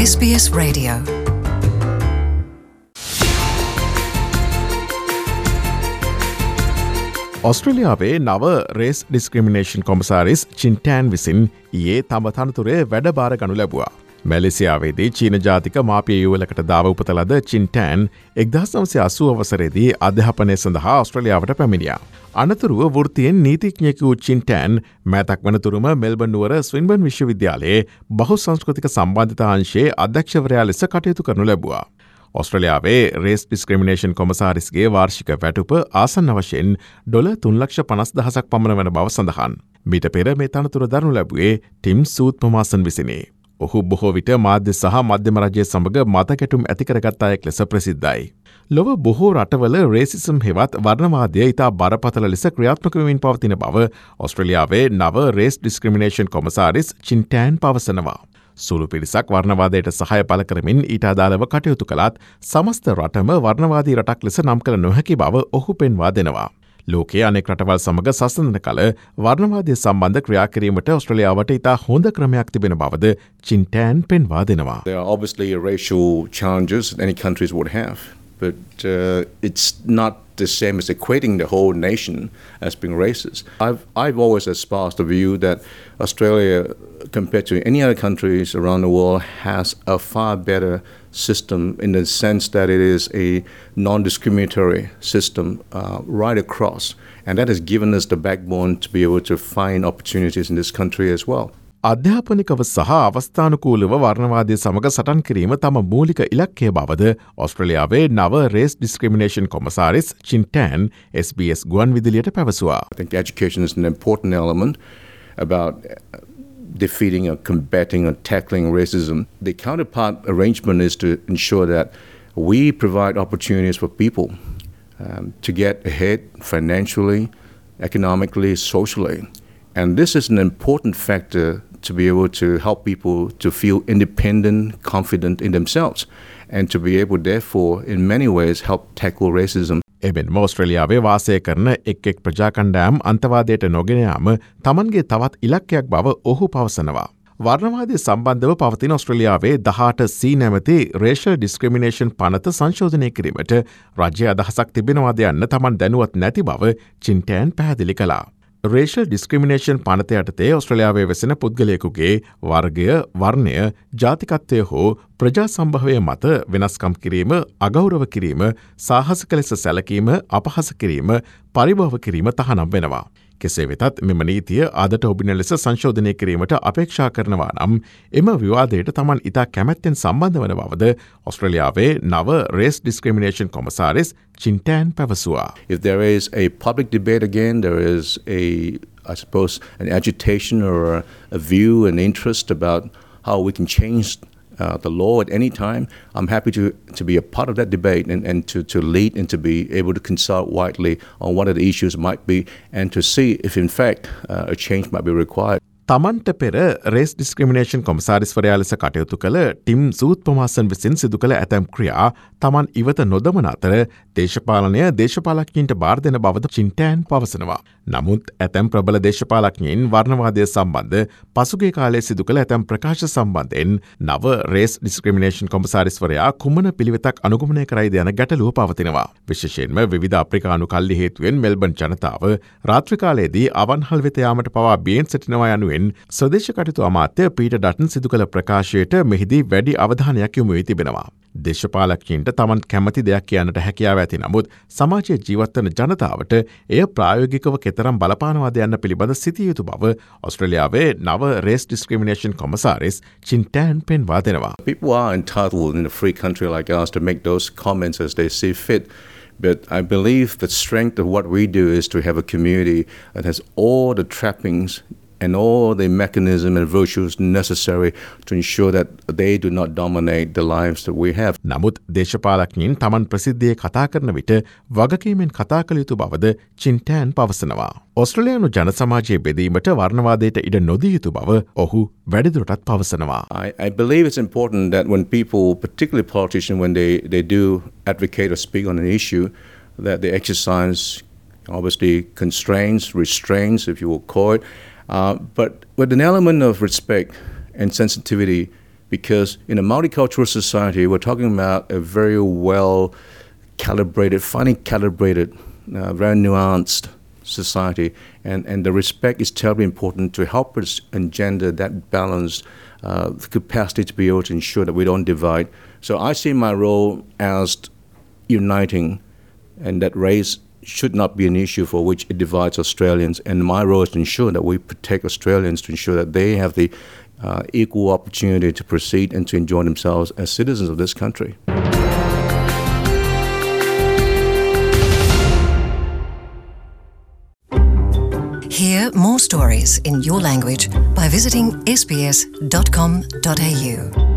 SBS Radio. ඔස්ට්‍රේලියාවේ නව race discrimination commissioner චින්ටෑන් විසින් ඒ තම තනතුරේ වැඩබාර ගනු ලැබවා. මැලෙසියාවේදී චීන ජාතික මාපිය යුවලකට දාව උපතලද චින්ටෑන් 1980 අවසරේදී අධ්‍යාපනය සඳහා ඔස්ට්‍රලියාවට පැමිණියා. අනතුරුව වෘත්තියෙන් නීතිඥයෙකු චින්ටෑන් මෑතක් වනතුරුම මෙල්බන් නුවර ස්වින්බර්න් විශ්වවිද්‍යාලයේ බහුසංස්කෘතික සම්බන්ධතා අංශයේ අධ්‍යක්ෂවරයා ලෙස කටයුතු කරනු ලැබුවා. ඔස්ට්‍රලියාවේ රේස් ඩිස්ක්‍රිමිනේෂන් කොමසාරිස්ගේ වාර්ෂික වැටුප ආසන්න වශයෙන් $350,000ක් පමණ වන බව සඳහන්. මීට පෙර මේ තනතුර දරනු ලැබුවේ ටිම් සූත්පමාසන් විසිනේ. ඔහු බොහෝ විට මාධ්‍ය සහ මධ්‍යම රජය සමඟ මතකැටුම් ඇතිකරගත් අයෙක් ලෙස ප්‍රසිද්ධයි. ලොව බොහෝ රටවල රේසිසම් හෙවත් වර්ණවාදය ඉතා බරපතල ලෙස ක්‍රියාත්මකවමින් පවතින බව ඔස්ට්‍රලියාවේ නව රේස් ඩිස්ක්‍රිමිනේෂන් කොමසාරිස් චින්ටෑන් පවසනවා. සුළු පිරිසක් වර්ණවාදයට සහය පල කරමින් ඊට අදාළව කටයුතු කළත් සමස්ත රටම වර්ණවාදී රටක් ලෙස නම් කළ නොහැකි බව ඔහු පෙන්වා දෙනවා. ලෝකයේ අනෙක් රටවල් සමඟ සසඳන කල වර්ණවාදය සම්බන්ධ ක්‍රියාකිරීමට ඔස්ට්‍රලියාවට ඉතා හොඳ ක්‍රමයක් තිබෙන බවද චින්ටෑන් පෙන්වා දෙනවා. There are obviously racial challenges that any countries would have, but it's not the same as equating the whole nation as being racist. I've always espoused the view that Australia, compared to any other countries around the world, has a far better system in the sense that it is a non-discriminatory system right across. And that has given us the backbone to be able to find opportunities in this country as well. අධ්‍යාපනිකව සහ අවස්ථානුකූලව වර්ණවාදය සමඟ සටන් කිරීම තම මූලික ඉලක්කය බවද ඔස්ට්‍රලියාවේ නව race discrimination commissioner Chin Tan SBS ගුවන් විදිලියට පැවසවා. I think education is an important element about defeating or combating or tackling racism. The counterpart arrangement is to ensure that we provide opportunities for people to get ahead financially, economically, socially. And this is an important factor to be able to help people to feel independent, confident in themselves, and to be able, therefore, in many ways, help tackle racism. එබෙන් ඔස්ට්‍රලියාවේ වාසය කරන එක් ප්‍රජාකණ්ඩායම් අන්තවාදයට නොගෙන යාම තමන්ගේ තවත් ඉලක්කයක් බව ඔහු පවසනවා. වර්ණවාදය සම්බන්ධව පවතින ඔස්ට්‍රලියාවේ 18C නැමති රේෂල් ඩිස්ක්‍රිමිනේෂන් පනත සංශෝධනය කිරීමට රජය අදහසක් තිබෙනවාද යන්න තමන් දැනුවත් නැති බව චින්ටෑන් පැහැදිලි කළා. රේෂල් ඩිස්ක්‍රිමිනේෂන් පනත යටතේ ඔස්ට්‍රලියාවේ වෙසෙන පුද්ගලයෙකුගේ වර්ගය, වර්ණය, ජාතිකත්වය හෝ ප්‍රජා සම්භවය මත වෙනස්කම් කිරීම, අගෞරව කිරීම, සාහසක ලෙස සැලකීම, අපහාස කිරීම, පරිභව කිරීම තහනම් වෙනවා. කෙසේ වෙතත් මෙම නීතිය අදට ඔබින ලෙස සංශෝධනය කිරීමට අපේක්ෂා කරනවා නම් එම විවාදයට තමන් ඉතා කැමැත්තෙන් සම්බන්ධ වන බවද ඔස්ට්‍රලියාවේ නව රේස් ඩිස්ක්‍රිමිනේෂන් කොමසාරිස් චින්ටෑන් පැවසුවා. If there is a public debate again, there is I suppose, an agitation or a view, an interest about how we can change the law at any time, I'm happy to be a part of that debate and to lead and to be able to consult widely on what the issues might be and to see if in fact a change might be required. තමන්ට පෙර raise discrimination කොමසාරිස්වරයා ලෙස කටයුතු කළ Tim සූත්පමාසන් විසින් සිදු කළ ඇතැම් ක්‍රියා තමන් ඉවත නොදමන අතර දේශපාලනය දේශපාලඥයින්ට බාර දෙන බවද චින්ටෑන් පවසනවා. නමුත් ඇතැම් ප්‍රබල දේශපාලඥයින් වර්ණවාදය සම්බන්ධ පසුගේ කාලයේ සිදු කළ ඇතැම් ප්‍රකාශ සම්බන්ධයෙන් නව රේස් ඩිස්ක්‍රිමිනේෂන් කොමසාරිස්වරයා කුමන පිළිවෙතක් අනුගමනය කරයිද යන ගැටලුව පවතිනවා. විශේෂයෙන්ම විවිධ අප්‍රිකානු කල්ලි හේතුවෙන් මෙල්බන් ජනතාව රාත්‍රී කාලයේදී අවන්හල් වෙත යාමට පවා බියෙන් සිටිනවා යනුවෙන් ස්වදේශ කටයුතු අමාත්‍ය පීටර් ඩටන් සිදු කළ ප්‍රකාශයට මෙහිදී වැඩි අවධානයක් යොමු වී තිබෙනවා. දේශපාලකයින්ට තමන් කැමති දෙයක් කියන්නට හැකියාව ඇති නමුත් සමාජයේ ජීවත්වන ජනතාවට එය ප්‍රායෝගිකව කෙතරම් බලපානවාද යන්න පිළිබඳ සිතිය යුතු බව ඔස්ට්‍රලියාවේ නව රේස් ඩිස්ක්‍රිමිනේෂන් කොමසාරිස් චින්ටෑන් පෙන්වා දෙනවා. People are entitled in a free country like ours to make those comments as they see fit. But I believe the strength of what we do is to have a community that has all the trappings and all the mechanism and virtues necessary to ensure that they do not dominate the lives that we have. නමුත් දේශපාලඥයින් තමන් ප්‍රසිද්ධියේ කතා කරන විට වගකීමෙන් කතා කළ යුතු බවද චින්ටෑන් පවසනවා. ඔස්ට්‍රේලියානු ජන සමාජයේ බෙදීමට වර්ණවාදයට ඉඩ නොදිය යුතු බව ඔහු වැඩිදුරටත් පවසනවා. I believe it's important that when people, particularly politicians, when they do advocate or speak on an issue, that they exercise obviously constraints, restraints, if you will call it, but with an element of respect and sensitivity because in a multicultural society, we're talking about a very well calibrated, finely calibrated, very nuanced society, and the respect is terribly important to help us engender that balance, the capacity to be able to ensure that we don't divide. So I see my role as uniting, and that race should not be an issue for which it divides Australians, and my role is to ensure that we protect Australians, to ensure that they have the equal opportunity to proceed and to enjoy themselves as citizens of this country. Hear more stories in your language by visiting sbs.com.au.